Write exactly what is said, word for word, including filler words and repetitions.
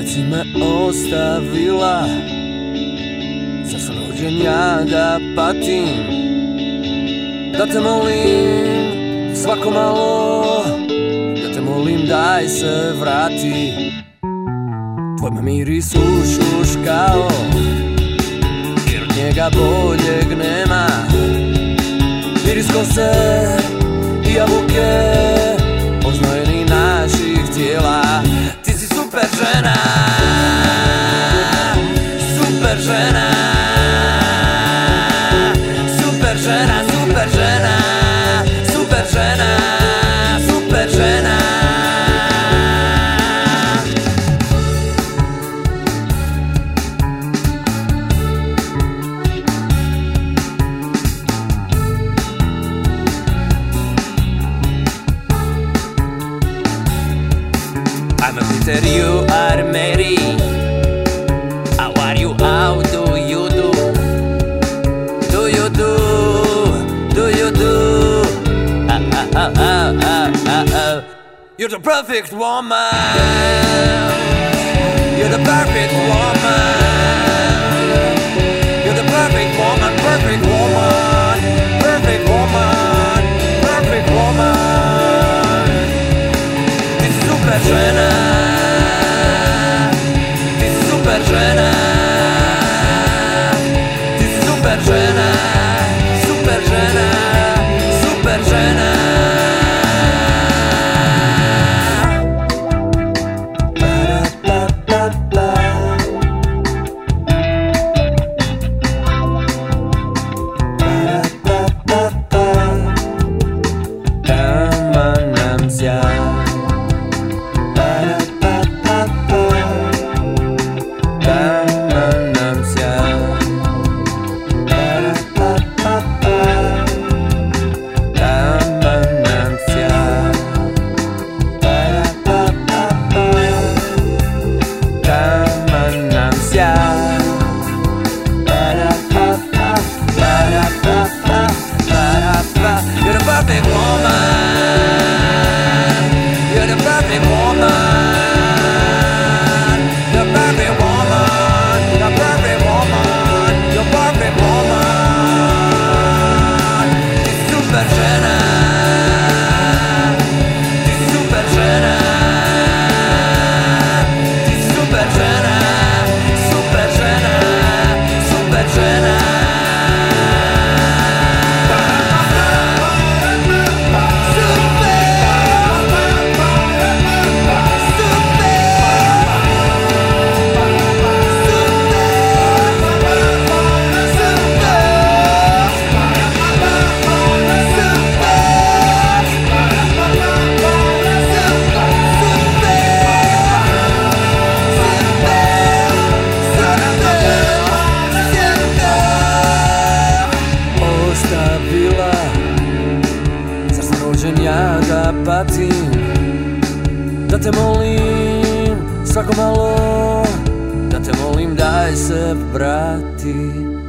kad si me ostavila, zar sam rođen ja da patim? Da te molim svako malo, da te molim daj se vrati. Tvoj me miris ušuškao, jer od njega boljeg nema. Miris kose i jabuke, oznojeni naših tijela. Ti si super žena, super žena, super žena, super žena, super žena, super žena. I'm a Peter, you are Mary. How are you, how do you do? Do you do, do you do? Ah, ah, ah, ah, ah, ah, ah. You're the perfect woman. You're the perfect woman. You're the perfect woman, perfect woman, perfect woman, perfect woman. Ti si super žena, ti si super žena, ti si super žena, super žena, super žena. Taman nam sjaj, taman nam sjaj, taman nam sjaj, taman nam sjaj. You're the perfect woman. You're the perfect woman. The perfect woman. The perfect woman. The perfect woman. Ti super žena. Ti super žena. Ti super žena. Super žena. Super žena. Zar sam rođen ja da patim? Da te molim svako malo, da te molim daj se vrati.